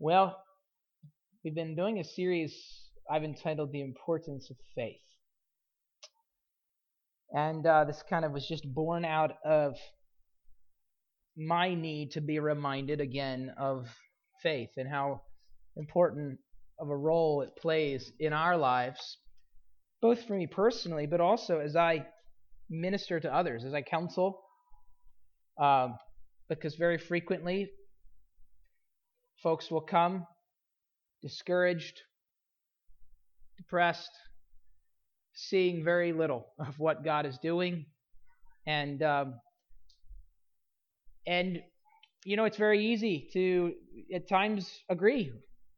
Well, we've been doing a series I've entitled The Importance of Faith. And this kind of was just born out of my need to be reminded again of faith and how important of a role it plays in our lives, both for me personally, but also as I minister to others, as I counsel, because very frequently folks will come discouraged, depressed, seeing very little of what God is doing, and it's very easy to at times agree,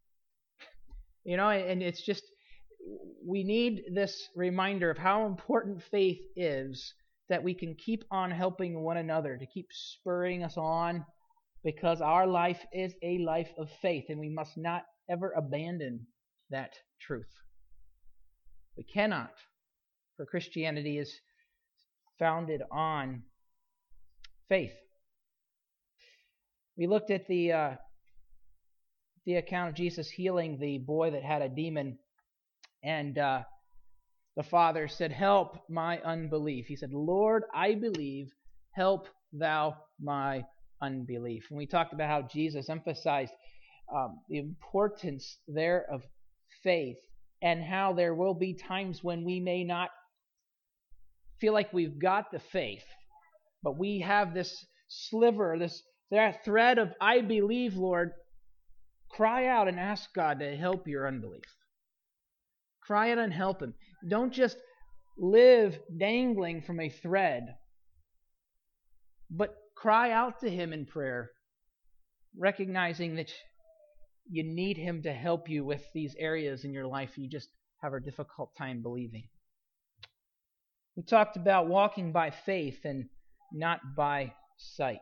and it's just we need this reminder of how important faith is, that we can keep on helping one another, to keep spurring us on, because our life is a life of faith, and we must not ever abandon that truth. We cannot, for Christianity is founded on faith. We looked at the account of Jesus healing the boy that had a demon, and the father said, "Help my unbelief." He said, "Lord, I believe, help thou my unbelief." And we talked about how Jesus emphasized the importance there of faith, and how there will be times when we may not feel like we've got the faith, but we have this sliver, that thread of "I believe, Lord." Cry out and ask God to help your unbelief. Cry out and help Him. Don't just live dangling from a thread, but cry out to Him in prayer, recognizing that you need Him to help you with these areas in your life you just have a difficult time believing. We talked about walking by faith and not by sight,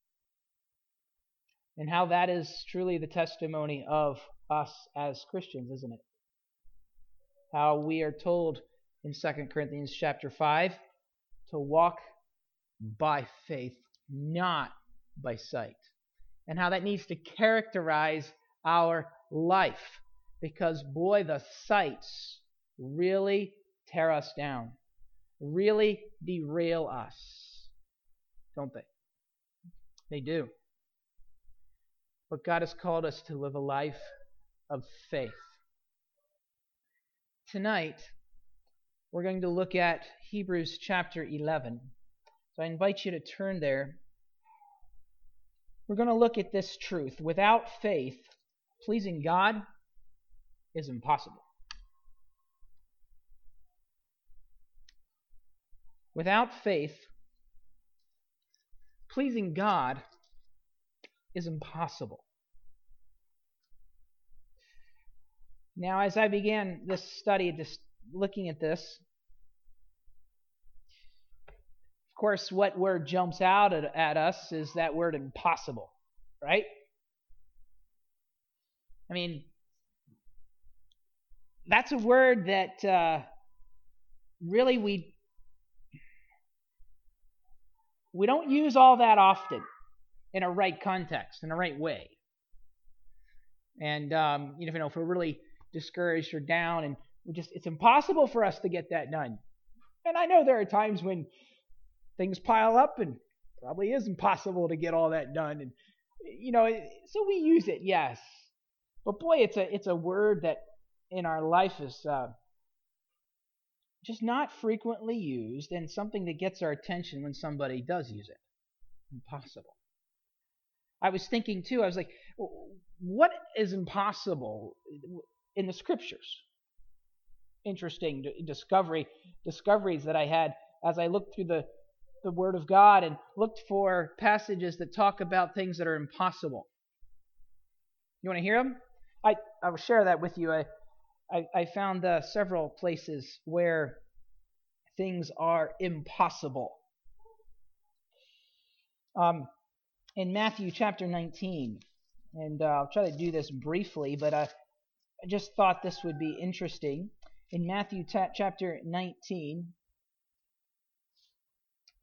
and how that is truly the testimony of us as Christians, isn't it? How we are told in 2 Corinthians chapter 5 to walk by faith, not by sight. And how that needs to characterize our life. Because, boy, the sights really tear us down. Really derail us. Don't they? They do. But God has called us to live a life of faith. Tonight, we're going to look at Hebrews chapter 11. So I invite you to turn there. We're going to look at this truth. Without faith, pleasing God is impossible. Without faith, pleasing God is impossible. Now, as I began this study, just looking at this, of course, what word jumps out at us is that word impossible, right? I mean, that's a word that really we don't use all that often in a right context, in a right way. And if we're really discouraged or down, and it's impossible for us to get that done. And I know there are times when things pile up and probably is impossible to get all that done, and so we use it, yes. But boy, it's a word that in our life is just not frequently used, and something that gets our attention when somebody does use it. Impossible. I was thinking too, I was like, what is impossible in the Scriptures? Interesting discoveries that I had as I looked through the Word of God and looked for passages that talk about things that are impossible. You want to hear them? I will share that with you. I found several places where things are impossible. In Matthew chapter 19, and I'll try to do this briefly, but I just thought this would be interesting. In Matthew chapter 19,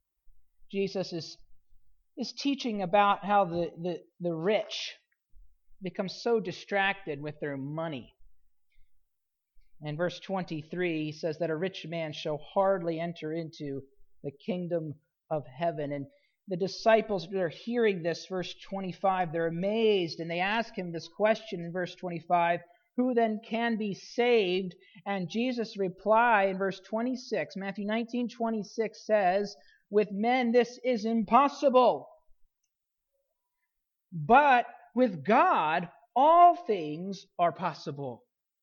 Jesus is teaching about how the rich become so distracted with their money. In verse 23, he says that a rich man shall hardly enter into the kingdom of heaven. And the disciples, they're hearing this, verse 25, they're amazed, and they ask him this question in verse 25, who then can be saved? And Jesus' reply in verse 26, Matthew 19:26 says, with men this is impossible, but with God all things are possible.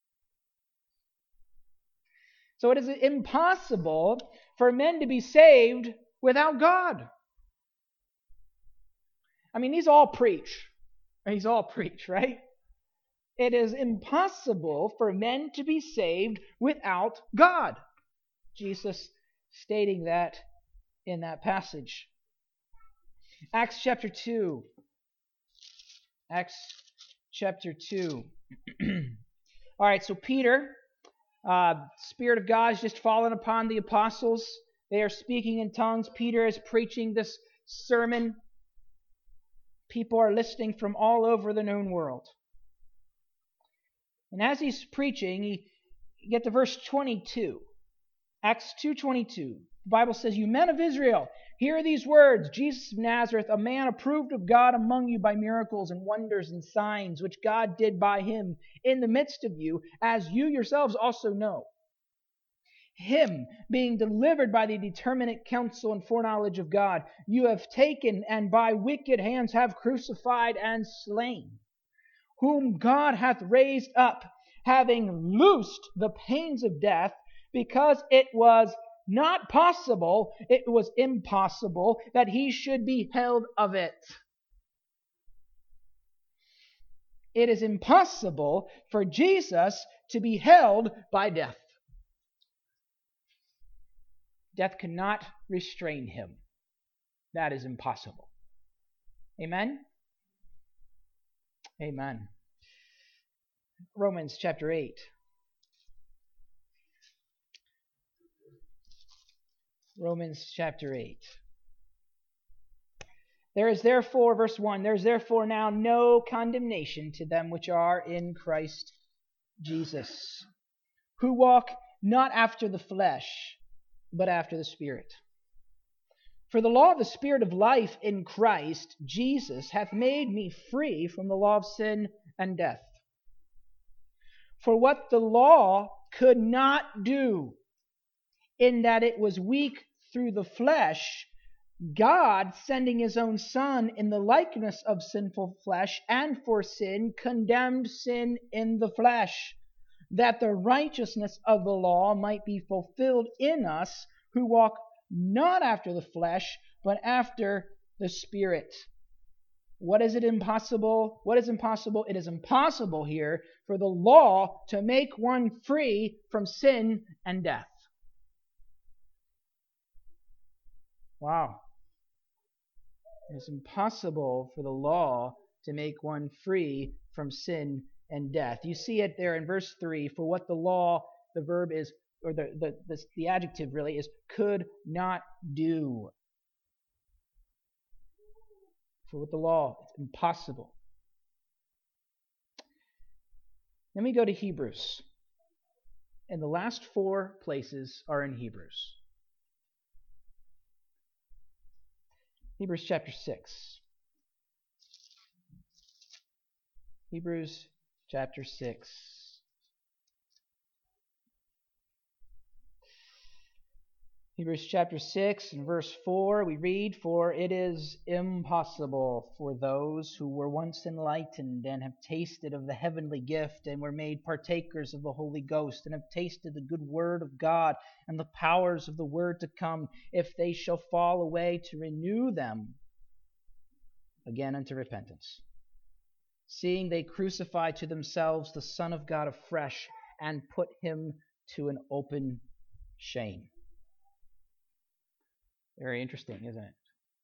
So it is impossible for men to be saved without God. I mean, these all preach. These all preach, right? It is impossible for men to be saved without God. Jesus stating that in that passage. Acts chapter 2. Acts chapter 2. All right, so Peter, Spirit of God has just fallen upon the apostles. They are speaking in tongues. Peter is preaching this sermon. People are listening from all over the known world. And as he's preaching, you get to verse 22. Acts 2:22. The Bible says, you men of Israel, hear these words. Jesus of Nazareth, a man approved of God among you by miracles and wonders and signs, which God did by him in the midst of you, as you yourselves also know. Him, being delivered by the determinate counsel and foreknowledge of God, you have taken and by wicked hands have crucified and slain, whom God hath raised up, having loosed the pains of death, because it was not possible, it was impossible, that he should be held of it. It is impossible for Jesus to be held by death. Death cannot restrain him. That is impossible. Amen? Amen. Romans chapter 8. Romans chapter 8. There is therefore, verse 1, there is therefore now no condemnation to them which are in Christ Jesus, who walk not after the flesh, but after the Spirit. For the law of the Spirit of life in Christ Jesus hath made me free from the law of sin and death. For what the law could not do, in that it was weak through the flesh, God, sending his own Son in the likeness of sinful flesh, and for sin, condemned sin in the flesh, that the righteousness of the law might be fulfilled in us, who walk not after the flesh, but after the Spirit. What is it impossible? What is impossible? It is impossible here for the law to make one free from sin and death. Wow. It is impossible for the law to make one free from sin and death. You see it there in verse 3. For what the law, the verb is, or the adjective really is, could not do. For what the law, it's impossible. Then we go to Hebrews. And the last 4 places are in Hebrews. Hebrews chapter 6. Hebrews chapter 6. Hebrews chapter 6 and verse 4, we read, For it is impossible for those who were once enlightened and have tasted of the heavenly gift and were made partakers of the Holy Ghost and have tasted the good word of God and the powers of the word to come, if they shall fall away, to renew them again unto repentance, seeing they crucify to themselves the Son of God afresh and put him to an open shame. Very interesting, isn't it?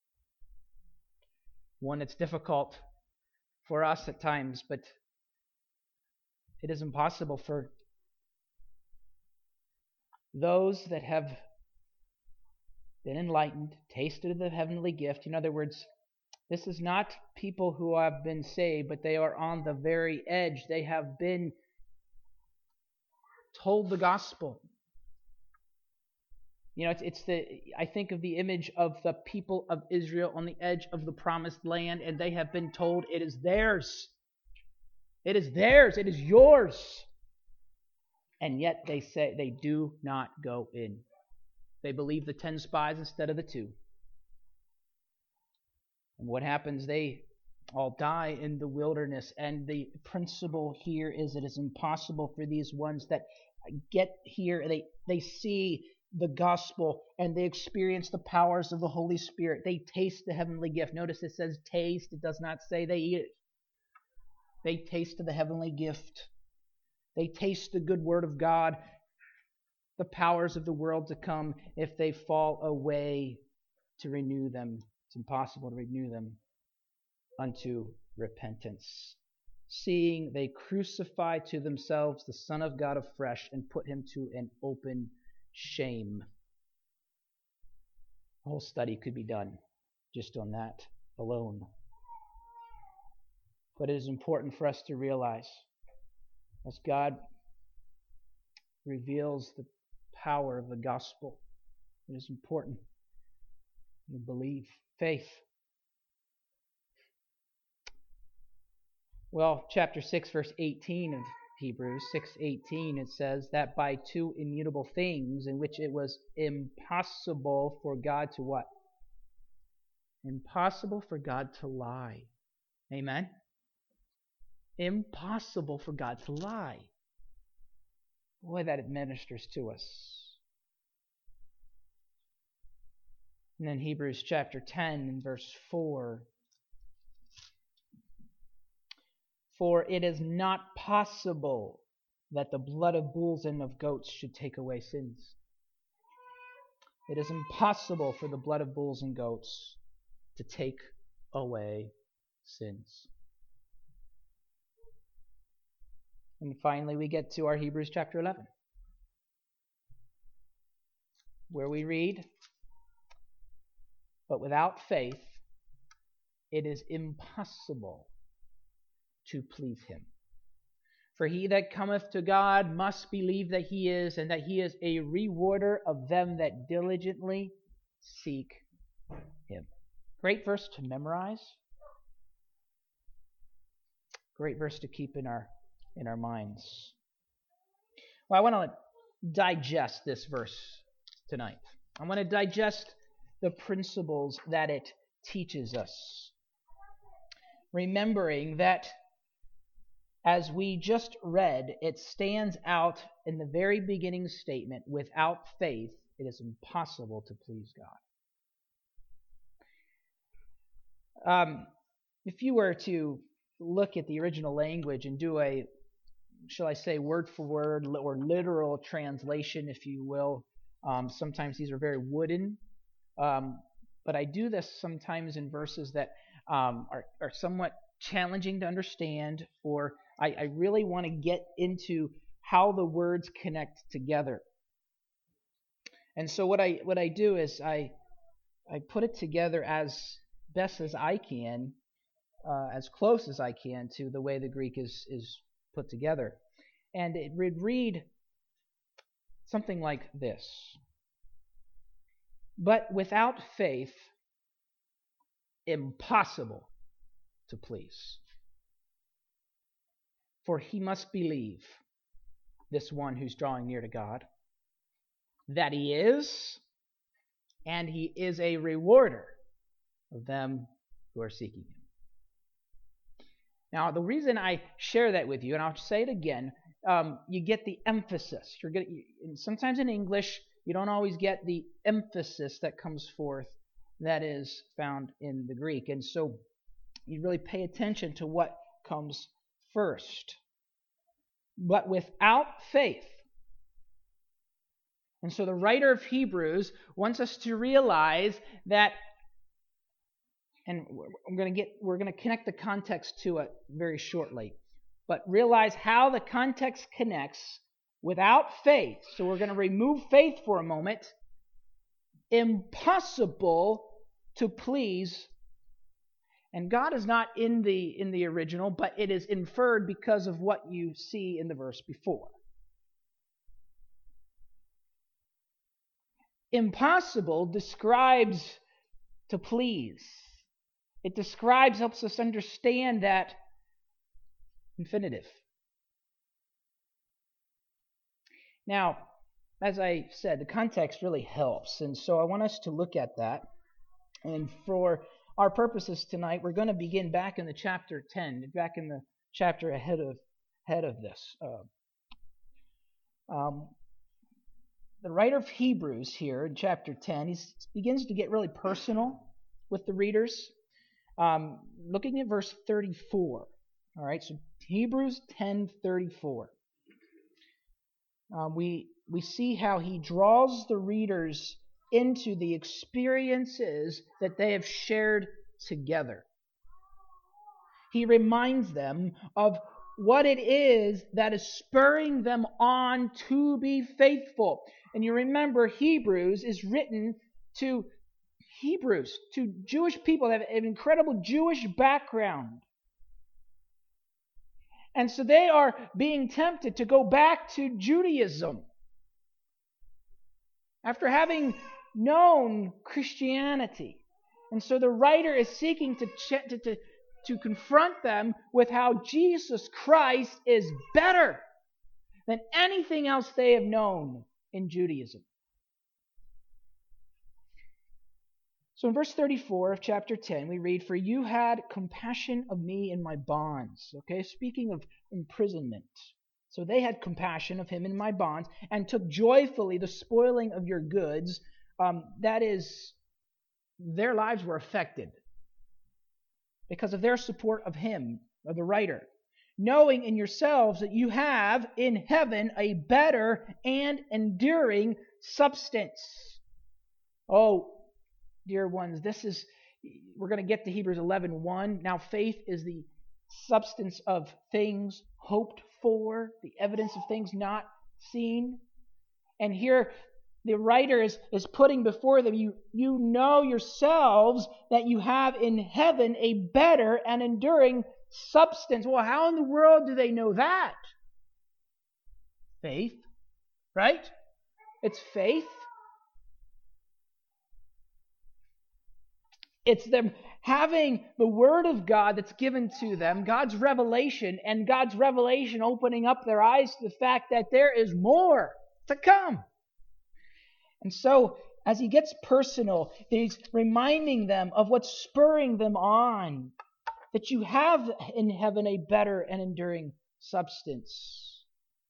One that's difficult for us at times, but it is impossible for those that have been enlightened, tasted of the heavenly gift. In other words, This is not people who have been saved, but they are on the very edge. They have been told the gospel. You know, I think of the image of the people of Israel on the edge of the promised land, and they have been told it is theirs. It is theirs. It is yours. And yet they say they do not go in. They believe the 10 spies instead of the 2. And what happens? They all die in the wilderness. And the principle here is it is impossible for these ones that get here, they see the gospel and they experience the powers of the Holy Spirit. They taste the heavenly gift. Notice it says taste. It does not say they eat it. They taste the heavenly gift. They taste the good word of God, the powers of the world to come. If they fall away to renew them, it's impossible to renew them unto repentance. Seeing they crucify to themselves the Son of God afresh and put him to an open shame. A whole study could be done just on that alone. But it is important for us to realize, as God reveals the power of the gospel, it is important to believe. Faith. Well, chapter 6, verse 18 of Hebrews 6:18, it says that by 2 immutable things in which it was impossible for God to what? Impossible for God to lie. Amen? Impossible for God to lie. Boy, that administers to us. And then Hebrews chapter 10 and verse 4. For it is not possible that the blood of bulls and of goats should take away sins. It is impossible for the blood of bulls and goats to take away sins. And finally, we get to our Hebrews chapter 11, where we read, but without faith, it is impossible to please him. For he that cometh to God must believe that he is, and that he is a rewarder of them that diligently seek him. Great verse to memorize. Great verse to keep in our minds. Well, I want to digest this verse tonight. I want to digest the principles that it teaches us. Remembering that as we just read, it stands out in the very beginning statement, without faith, it is impossible to please God. If you were to look at the original language and do a, shall I say, word for word or literal translation, if you will, sometimes these are very wooden, but I do this sometimes in verses that are somewhat challenging to understand, or I really want to get into how the words connect together. And so what I do is I put it together as best as I can, as close as I can to the way the Greek is put together. And it would read something like this. But without faith, impossible to please. For he must believe, this one who's drawing near to God, that he is, and he is a rewarder of them who are seeking him. Now, the reason I share that with you, and I'll say it again, you get the emphasis. And sometimes in English, you don't always get the emphasis that comes forth that is found in the Greek. And so you really pay attention to what comes first. But without faith. And so the writer of Hebrews wants us to realize that, and we're going to connect the context to it very shortly, but realize how the context connects without faith. So we're going to remove faith for a moment. Impossible to please And God is not in the original, but it is inferred because of what you see in the verse before. Impossible describes to please. It describes, helps us understand that infinitive. Now, as I said, the context really helps, and so I want us to look at that. And for our purposes tonight, we're going to begin back in the chapter 10, back in the chapter ahead of this. The writer of Hebrews here in chapter 10, he begins to get really personal with the readers. Looking at verse 34. All right, so Hebrews 10:34. We see how he draws the readers into the experiences that they have shared together. He reminds them of what it is that is spurring them on to be faithful. And you remember, Hebrews is written to Hebrews, to Jewish people that have an incredible Jewish background. And so they are being tempted to go back to Judaism after having known Christianity. And so the writer is seeking to confront them with how Jesus Christ is better than anything else they have known in Judaism. So in verse 34 of chapter 10, we read, "For you had compassion of me in my bonds." Okay, speaking of imprisonment. So they had compassion of him in my bonds, and took joyfully the spoiling of your goods. That is, their lives were affected because of their support of him, of the writer. "Knowing in yourselves that you have in heaven a better and enduring substance." Oh, dear ones, we're going to get to Hebrews 11:1. Now faith is the substance of things hoped for, the evidence of things not seen. And here the writer is putting before them, you know yourselves that you have in heaven a better and enduring substance. Well, how in the world do they know that? Faith, right? It's faith. It's them having the Word of God that's given to them, God's revelation, and God's revelation opening up their eyes to the fact that there is more to come. And so, as he gets personal, he's reminding them of what's spurring them on, that you have in heaven a better and enduring substance.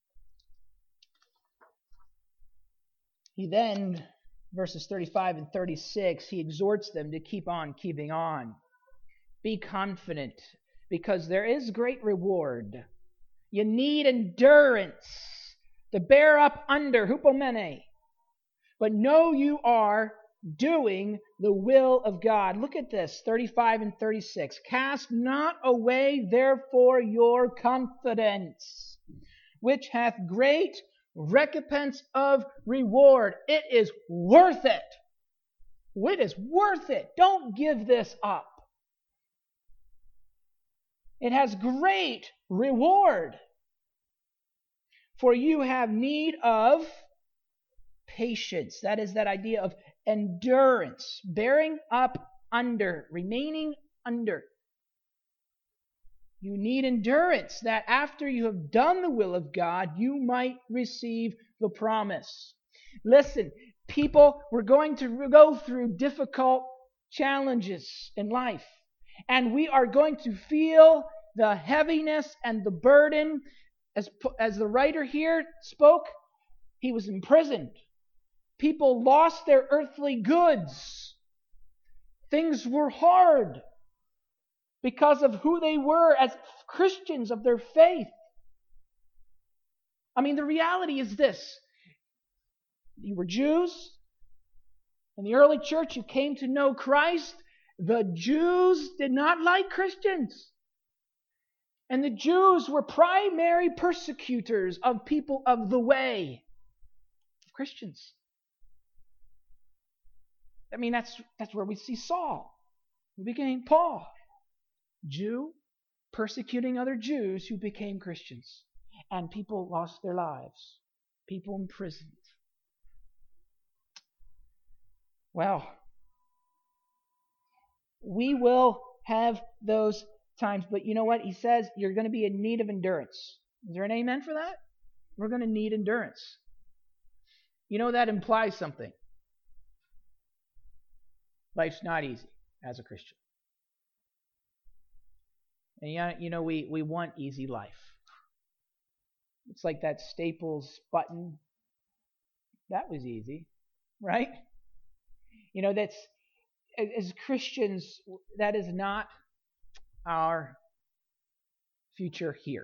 He then, verses 35 and 36, he exhorts them to keep on keeping on. Be confident, because there is great reward. You need endurance to bear up under, hupomene. But know you are doing the will of God. Look at this, 35 and 36. "Cast not away, therefore, your confidence, which hath great recompense of reward." It is worth it. It is worth it. Don't give this up. It has great reward. "For you have need of patience." That is that idea of endurance, bearing up under, remaining under. You need endurance, that after you have done the will of God, you might receive the promise. Listen, people, we're going to go through difficult challenges in life. And we are going to feel the heaviness and the burden. As the writer here spoke, he was imprisoned. People lost their earthly goods. Things were hard because of who they were as Christians of their faith. I mean, the reality is this. You were Jews. In the early church, you came to know Christ. The Jews did not like Christians. And the Jews were primary persecutors of people of the way, of Christians. I mean, that's where we see Saul, who became Paul. Jew persecuting other Jews who became Christians. And people lost their lives. People imprisoned. Well, we will have those times, but you know what? He says you're going to be in need of endurance. Is there an amen for that? We're going to need endurance. You know, that implies something. Life's not easy as a Christian. And you know, we want easy life. It's like that Staples button. That was easy, right? You know, that's, as Christians, that is not our future here.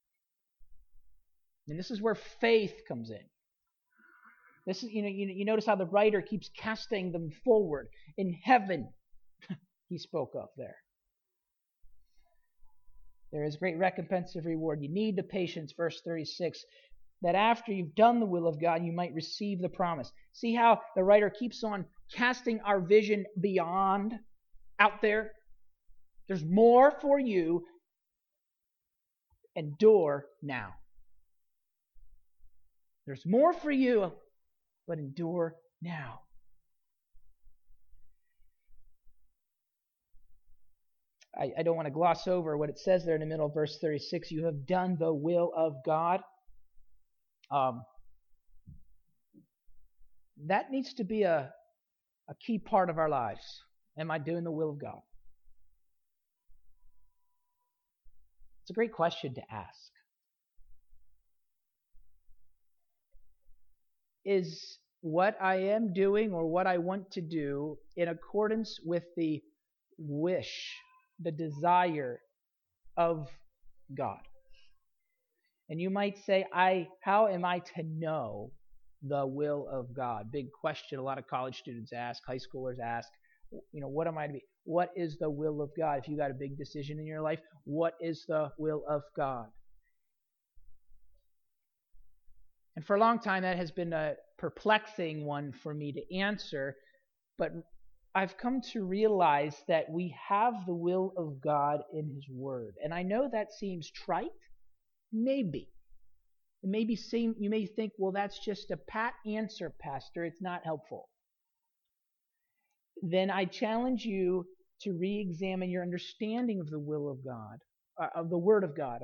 And this is where faith comes in. This is, you notice how the writer keeps casting them forward in heaven. He spoke of there. There is great recompense of reward. You need the patience, verse 36, that after you've done the will of God, you might receive the promise. See how the writer keeps on casting our vision beyond, out there? There's more for you. Endure now. There's more for you, but endure now. I don't want to gloss over what it says there in the middle of verse 36. You have done the will of God. That needs to be a key part of our lives. Am I doing the will of God? It's a great question to ask. Is what I am doing or what I want to do in accordance with the wish, the desire of God? And you might say, how am I to know the will of God? Big question a lot of college students ask, high schoolers ask, what am I to be? What is the will of God? If you got a big decision in your life, what is the will of God? And for a long time, that has been a perplexing one for me to answer, but I've come to realize that we have the will of God in His Word. And I know that seems trite. Maybe. It may seem, you may think, well, that's just a pat answer, Pastor. It's not helpful. Then I challenge you to re-examine your understanding of the will of God, of the Word of God,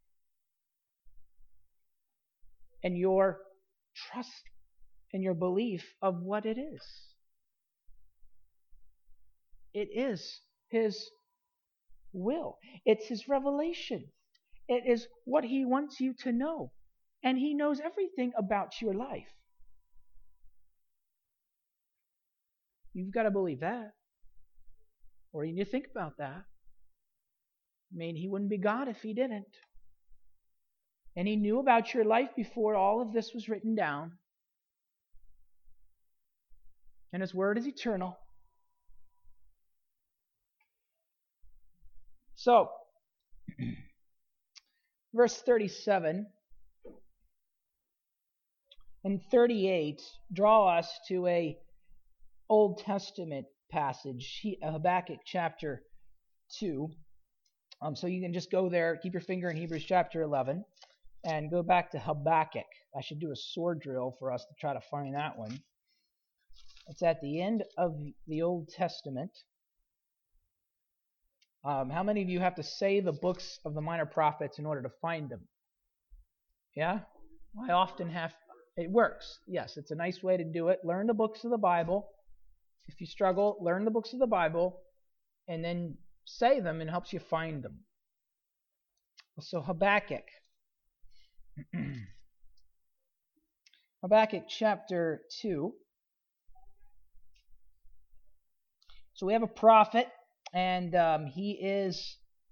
and your trust and your belief of what it is. It is His will. It's His revelation. It is what He wants you to know. And He knows everything about your life. You've got to believe that. Or you need to think about that. I mean, He wouldn't be God if He didn't. And He knew about your life before all of this was written down. And His Word is eternal. So, verse 37 and 38 draw us to a Old Testament passage, Habakkuk chapter 2. So you can just go there, keep your finger in Hebrews chapter 11, and go back to Habakkuk. I should do a sword drill for us to try to find that one. It's at the end of the Old Testament. How many of you have to say the books of the minor prophets in order to find them? Yeah? I often have. It works. Yes, it's a nice way to do it. Learn the books of the Bible. If you struggle, learn the books of the Bible and then say them, and it helps you find them. So Habakkuk. Habakkuk chapter 2. So we have a prophet, and he is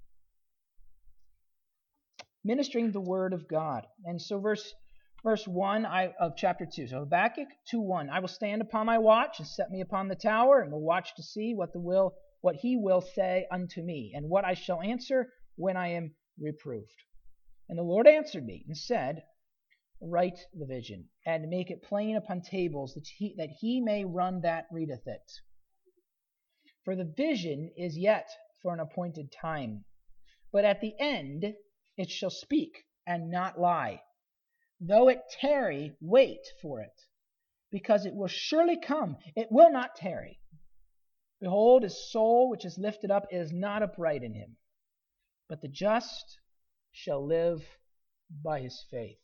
ministering the word of God. And so verse 1 of chapter 2. So Habakkuk 2:1. I will stand upon my watch and set me upon the tower, and will watch to see what he will say unto me, and what I shall answer when I am reproved. And the Lord answered me and said, write the vision, and make it plain upon tables, that he may run that readeth it. For the vision is yet for an appointed time. But at the end it shall speak and not lie. Though it tarry, wait for it, because it will surely come. It will not tarry. Behold, his soul which is lifted up is not upright in him, but the just shall live by his faith.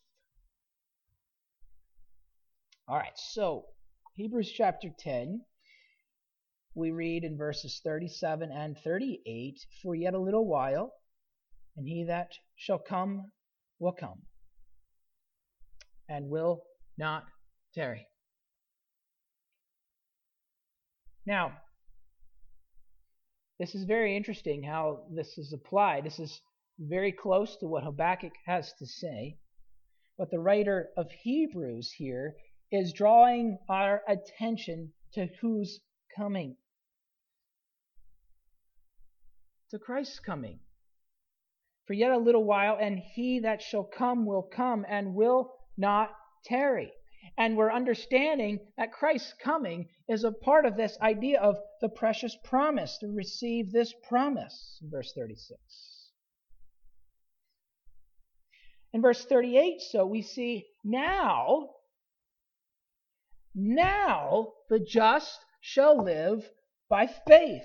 All right, so Hebrews chapter 10, we read in verses 37 and 38, for yet a little while, and he that shall come will come, and will not tarry. Now, this is very interesting how this is applied. This is very close to what Habakkuk has to say. But the writer of Hebrews here is drawing our attention to who's coming. To Christ's coming. For yet a little while, and he that shall come will come, and will not tarry. And we're understanding that Christ's coming is a part of this idea of the precious promise, to receive this promise, in verse 36. In verse 38, so we see now the just shall live by faith.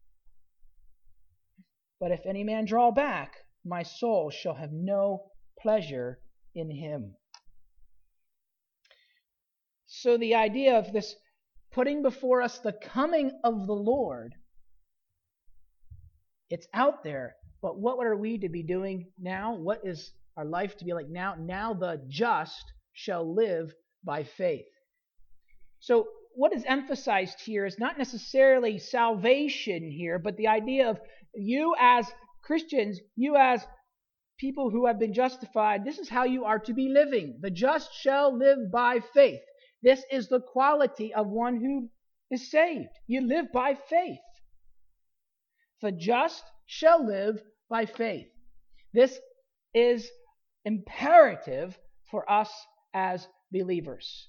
But if any man draw back, my soul shall have no pleasure in him. So the idea of this putting before us the coming of the Lord, it's out there, but what are we to be doing now? What is our life to be like now? Now the just shall live by faith. So what is emphasized here is not necessarily salvation here, but the idea of you as Christians, you as people who have been justified, this is how you are to be living. The just shall live by faith. This is the quality of one who is saved. You live by faith. The just shall live by faith. This is imperative for us as believers.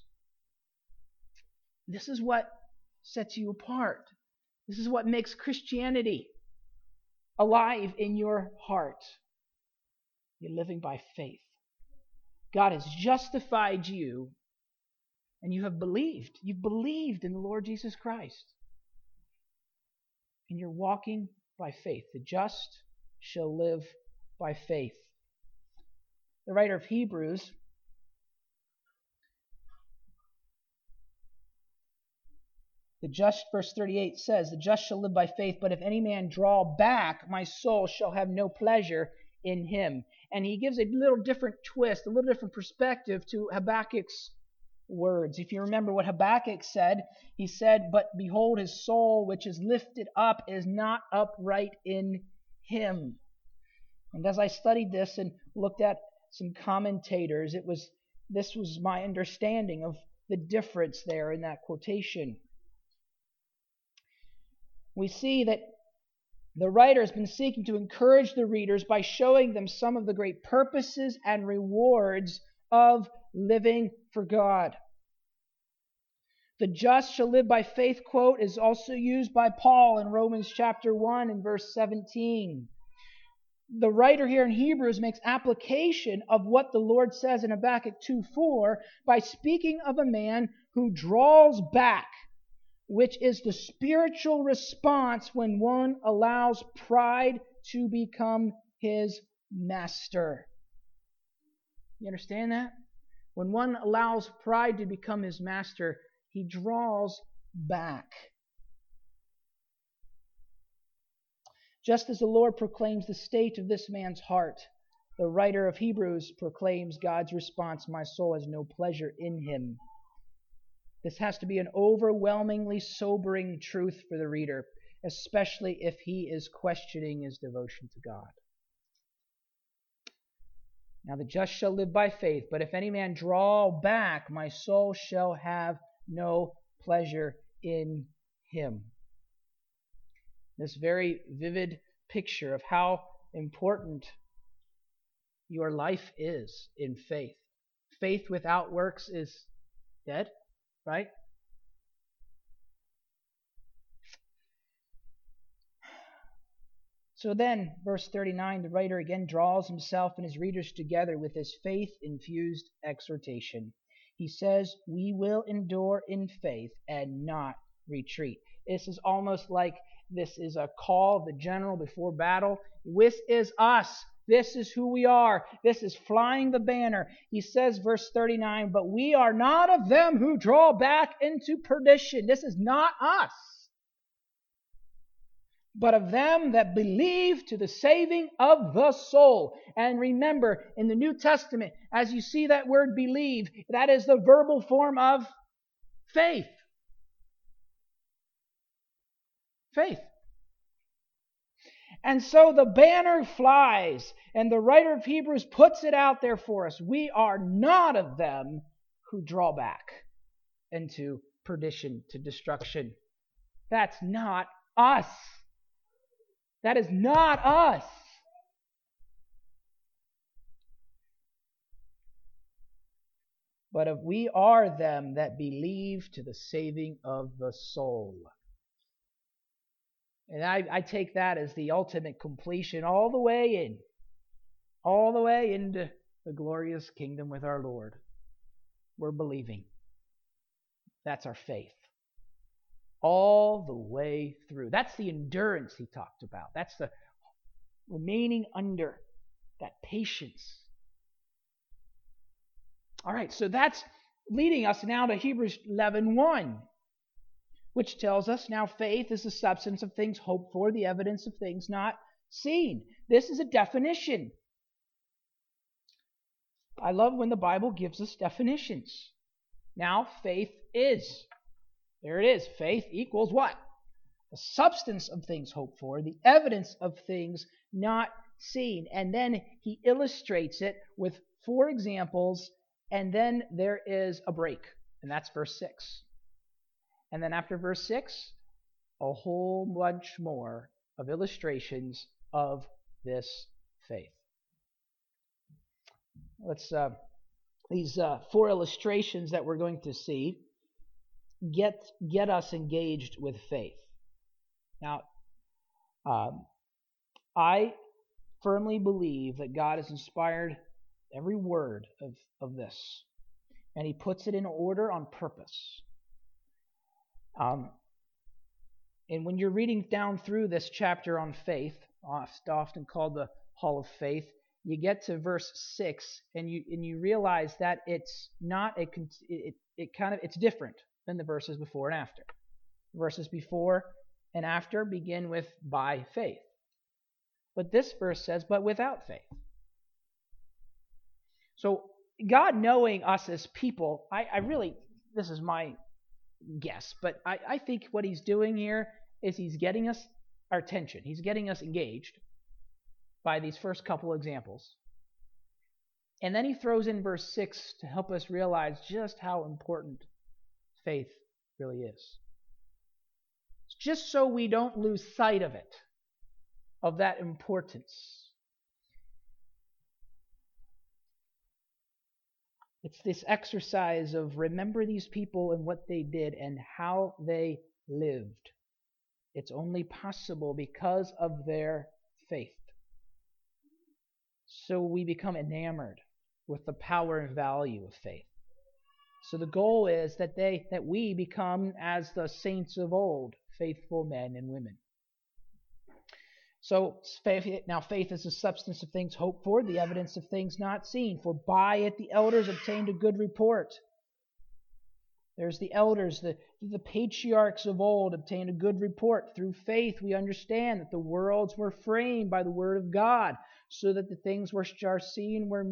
This is what sets you apart. This is what makes Christianity alive in your heart. You're living by faith. God has justified you, and you have believed. You've believed in the Lord Jesus Christ. And you're walking by faith. The just shall live by faith. The writer of Hebrews verse 38 says, the just shall live by faith, but if any man draw back, my soul shall have no pleasure in him. And he gives a little different twist, a little different perspective to Habakkuk's words. If you remember what Habakkuk said, he said, but behold, his soul which is lifted up is not upright in him. And as I studied this and looked at some commentators, this was my understanding of the difference there in that quotation. We see that the writer has been seeking to encourage the readers by showing them some of the great purposes and rewards of living for God. The just shall live by faith quote is also used by Paul in Romans chapter 1 and verse 17. The writer here in Hebrews makes application of what the Lord says in Habakkuk 2:4 by speaking of a man who draws back, which is the spiritual response when one allows pride to become his master. You understand that? When one allows pride to become his master, he draws back. Just as the Lord proclaims the state of this man's heart, the writer of Hebrews proclaims God's response, my soul has no pleasure in him. This has to be an overwhelmingly sobering truth for the reader, especially if he is questioning his devotion to God. Now the just shall live by faith, but if any man draw back, my soul shall have no pleasure in him. This very vivid picture of how important your life is in faith. Faith without works is dead, right? So then, verse 39, the writer again draws himself and his readers together with this faith-infused exhortation. He says, we will endure in faith and not retreat. This is almost like this is a call of the general before battle. This is us. This is who we are. This is flying the banner. He says, verse 39, but we are not of them who draw back into perdition. This is not us, but of them that believe to the saving of the soul. And remember, in the New Testament, as you see that word believe, that is the verbal form of faith. Faith. And so the banner flies, and the writer of Hebrews puts it out there for us. We are not of them who draw back into perdition, to destruction. That's not us. That is not us. But if we are them that believe to the saving of the soul. And I take that as the ultimate completion all the way into the glorious kingdom with our Lord. We're believing. That's our faith. All the way through. That's the endurance he talked about. That's the remaining under, that patience. All right, so that's leading us now to Hebrews 11:1, which tells us now faith is the substance of things hoped for, the evidence of things not seen. This is a definition. I love when the Bible gives us definitions. Now, faith is. There it is. Faith equals what? The substance of things hoped for, the evidence of things not seen. And then he illustrates it with 4 examples, and then there is a break. And that's verse 6. And then after verse 6, a whole bunch more of illustrations of this faith. Let's these 4 illustrations that we're going to see get us engaged with faith. Now, I firmly believe that God has inspired every word of this, and he puts it in order on purpose. And when you're reading down through this chapter on faith, often called the Hall of Faith, you get to verse 6, and you realize that it's not it's different than the verses before and after. The verses before and after begin with by faith. But this verse says, but without faith. So God, knowing us as people, I really, this is my guess, but I think what he's doing here is he's getting us our attention. He's getting us engaged by these first couple examples. And then he throws in verse 6 to help us realize just how important faith really is. It's just so we don't lose sight of it, of that importance. It's this exercise of remember these people and what they did and how they lived. It's only possible because of their faith. So we become enamored with the power and value of faith. So the goal is that we become as the saints of old, faithful men and women. So faith is the substance of things hoped for, the evidence of things not seen. For by it the elders obtained a good report. There's the elders, the patriarchs of old obtained a good report. Through faith we understand that the worlds were framed by the word of God, so that the things which are seen were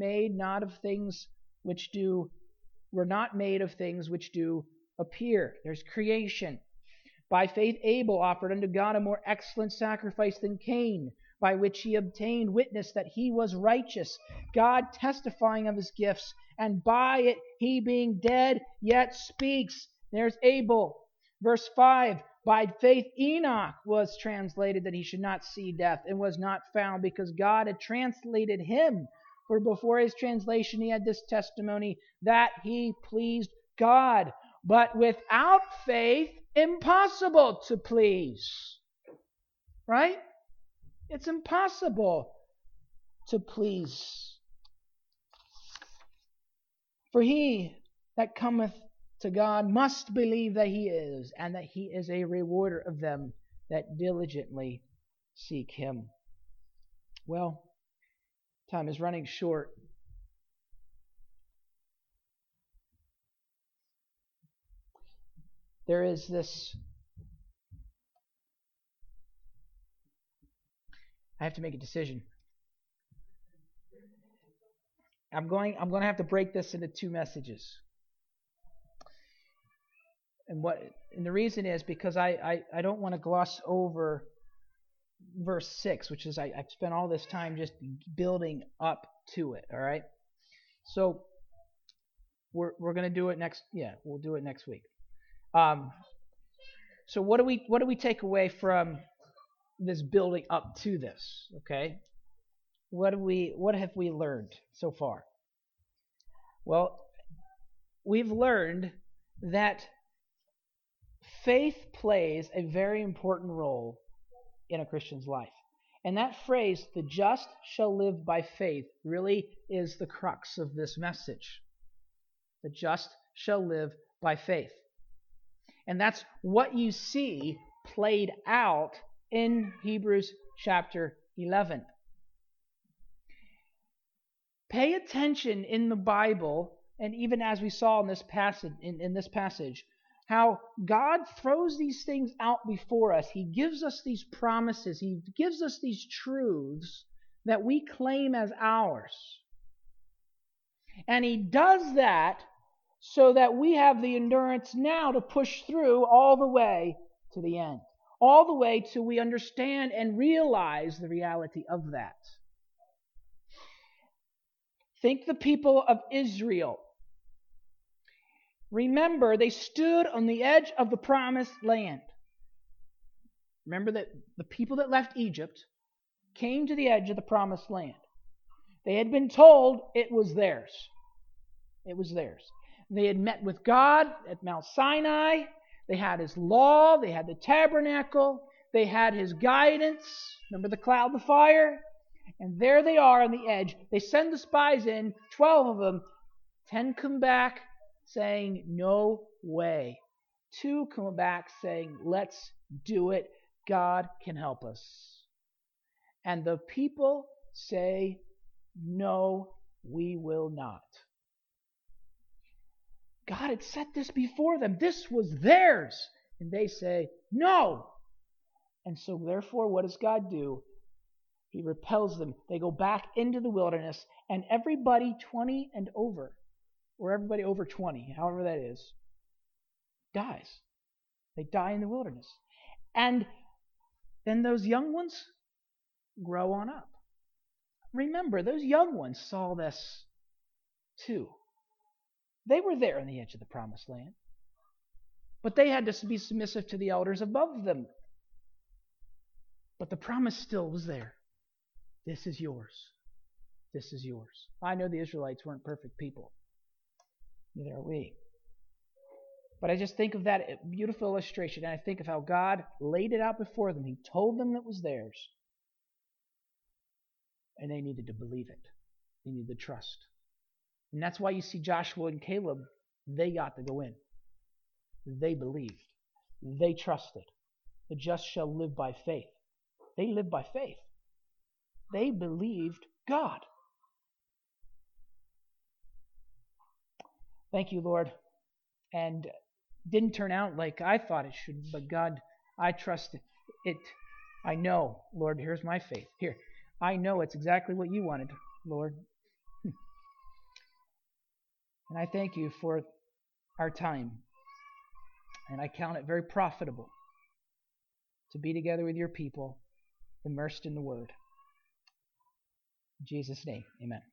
not made of things which do appear. There's creation. By faith Abel offered unto God a more excellent sacrifice than Cain, by which he obtained witness that he was righteous, God testifying of his gifts, and by it he being dead yet speaks. There's Abel. Verse 5, by faith Enoch was translated that he should not see death, and was not found, because God had translated him. For before his translation he had this testimony, that he pleased God. But without faith, impossible to please. Right? It's impossible to please. For he that cometh to God must believe that he is, and that he is a rewarder of them that diligently seek him. Well, time is running short. There is this. I have to make a decision. I'm going to have to break this into two messages. And the reason is because I don't want to gloss over verse 6, which is I've spent all this time just building up to it, all right? So we're going to do it next. Yeah, we'll do it next week. So what do we take away from this building up to this? Okay, what have we learned so far? Well, we've learned that faith plays a very important role in a Christian's life. And that phrase, the just shall live by faith, really is the crux of this message. The just shall live by faith. And that's what you see played out in Hebrews chapter 11. Pay attention in the Bible, and even as we saw in this passage, how God throws these things out before us. He gives us these promises. He gives us these truths that we claim as ours. And He does that so that we have the endurance now to push through all the way to the end. All the way till we understand and realize the reality of that. Think the people of Israel. Remember, they stood on the edge of the promised land. Remember that the people that left Egypt came to the edge of the promised land. They had been told it was theirs. It was theirs. They had met with God at Mount Sinai. They had His law. They had the tabernacle. They had His guidance. Remember the cloud, the fire? And there they are on the edge. They send the spies in, 12 of them. 10 come back saying, no way. 2 come back saying, let's do it. God can help us. And the people say, no, we will not. God had set this before them. This was theirs. And they say, no. And so therefore, what does God do? He repels them. They go back into the wilderness, and everybody 20 and over, or everybody over 20, however that is, dies. They die in the wilderness. And then those young ones grow on up. Remember, those young ones saw this too. They were there on the edge of the promised land. But they had to be submissive to the elders above them. But the promise still was there. This is yours. This is yours. I know the Israelites weren't perfect people. Neither are we. But I just think of that beautiful illustration, and I think of how God laid it out before them. He told them it was theirs. And they needed to believe it. They needed to trust. And that's why you see Joshua and Caleb, they got to go in. They believed. They trusted. The just shall live by faith. They lived by faith. They believed God. Thank you, Lord. And didn't turn out like I thought it should, but God, I trust it. I know, Lord, here's my faith. Here, I know it's exactly what you wanted, Lord. And I thank you for our time. And I count it very profitable to be together with your people, immersed in the Word. In Jesus' name, amen.